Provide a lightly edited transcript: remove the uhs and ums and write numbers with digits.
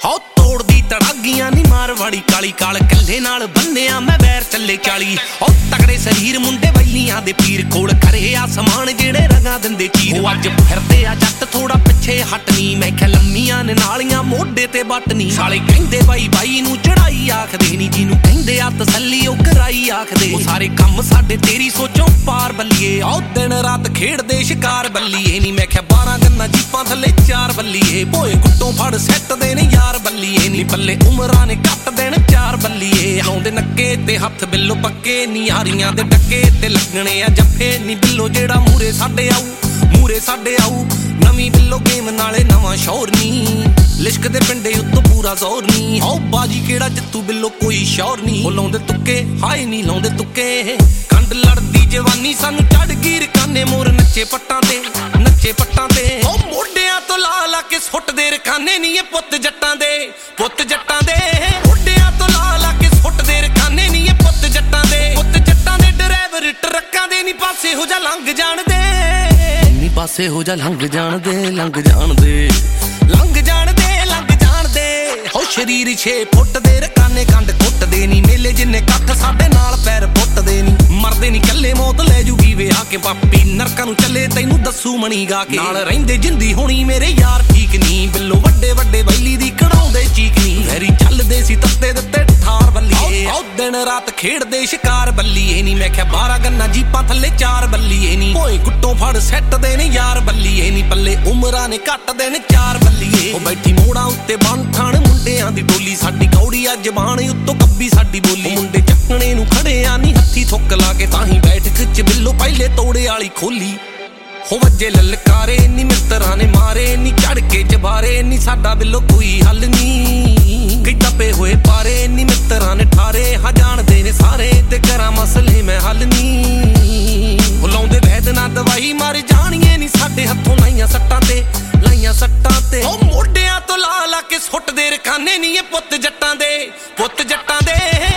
हो तोड़दी तड़ागियां नी मारवाड़ी काली काल कल्ले नाल बन्निया मैं बैर चले 40 ओ तगड़े शरीर मुंडे वैलियां दे पीर कोल करे आसमान जेड़े रंगा दिंदे चीर अज फिरदे आ जट थोड़ा पिछे हटनी मैं क्या लम्मियां ने नालियां मोढे ते बटनी साले कहंदे बाई बाई नू चढ़ाई आखदे नी जिनू कहंदे आ तसल्ली ओ कराई आखदे ओ सारे कम साडे तेरी सोचों पार बल्लिए ओ दिन रात खेड़दे शिकार बल्लिए नी मैं क्या 12 गन्ना जीपां थले 4 बल्लिए भोए गुट्टों फड़ सैट दे ने यार बल्लिए नी पल्ले उमरां ने कट देण 4 बल्लिए लाउंदे नक्के ते हत्थ बिल्लो पक्के नी यारियां दे डक्के ते लगणे आ जफ्फे नी बिल्लो जेड़ा मूरे साडे आऊ नवीं बिल्लो गेम नाले नवां शौर नी लिश्क दे पिंडे उत्तों पूरा जोर नी आओ बाजी केड़ा जित्तू बिल्लो कोई शौर नी ओ लाउंदे तुक्के हाय नी लाउंदे तुक्के कंड लड़दी जवानी सानू चढ़ गिर काने मोर नच्चे पट्टां ते ओ मोढियां तो ला ला के सुੱਟਦੇ रखाने नी ये पुੱਤ जट्टां दे मोढियां तो ला ला के सुੱਟਦੇ रखाने नी ये पुੱਤ जट्टां दे ड्राइवर ट्रक्कां दे नी पासे हो जा लंघ जाण दे नी पासे हो जा लंघ जाण दे हो शरीर 6 फुੱਟ ਦੇ रकाने कंड कुੱਟਦੇ नी मेले जिन्ने कट्ठ साडे नाल पैर पुੱਟਦੇ नी मरदे नी कल्ले मौत ले जूगी वे आके पापी नरकां नूं ਚੱਲੇ तैनू दस्सू मणी गा के नाल रहिंदे जिंदी होनी मेरे यार ठीक नी बिल्लो ਵੱਡੇ वैली दी कढ़ाउंदे चीक नी वैरी ਚੱਲਦੇ ਸੀ तत्ते ਦਿੱਤੇ ਠਾਰ ਬੱਲੀਏ ओ दिन रात खेड़दे शिकार बल्लीए नी मैं क्या 12 गन्ना जीपां थले 4 बल्लीए नी ओए गुट्टों फड़ सैट दे ने यार बल्लीए नी पल्ले उमरां ने कट दे ने 4 बल्लीए ओ बैठी मोड़ा उत्ते बंठाण मुंडियां दी टोली साडी कौड़ी आ जबान उत्तों कब्बी साडी बोली मुंडे ਚੱਕਣੇ ਨੂੰ ਖੜੇ ਆ ਨੀ हत्थी थुक ला के ताही बैठक च बिल्लो पहले तोड़े वाली खोली हो वज्जे ललकारे नी मित्तरां ने मारे नी चढ़ के चबारे नी साडा बिल्लो कोई हल नी कई दबे होए पारे नी मित्तरां ने ठारे हा जाणदे ने सारे ते करा मसले मैं हल नी हो लाउंदे वैद ना दवाई मार जाणीए नी साडे हत्थों लाइयां सट्टां ते ओ मोढियां तो ला ला के सुੱਟਦੇ रखाने नी ये पुੱਤ जट्टां दे